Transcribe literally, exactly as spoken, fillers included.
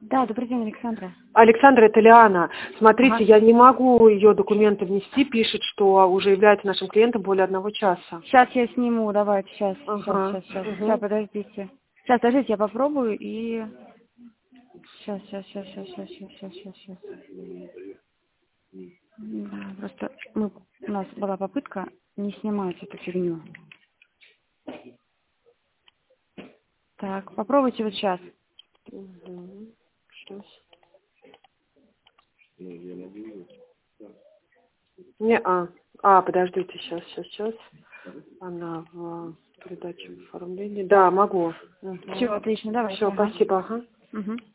Да, добрый день, Александра. Александра, это Лиана. Смотрите, Ага. я не могу ее документы внести, пишет, что уже является нашим клиентом более одного часа. Сейчас я сниму, давайте, сейчас, Ага. сейчас, сейчас, сейчас. Угу. Сейчас, подождите. Сейчас, подождите, я попробую и... Сейчас, сейчас, сейчас, сейчас, сейчас, сейчас, сейчас, сейчас. Да, просто мы, у нас была попытка не снимать эту фигню. Так, попробуйте вот сейчас. Угу. Сейчас. Не, а. А, подождите, сейчас, сейчас, сейчас. Она в передаче оформления. Да, могу. Угу. Все, отлично, давайте. Все, Ага. спасибо, ага. Угу.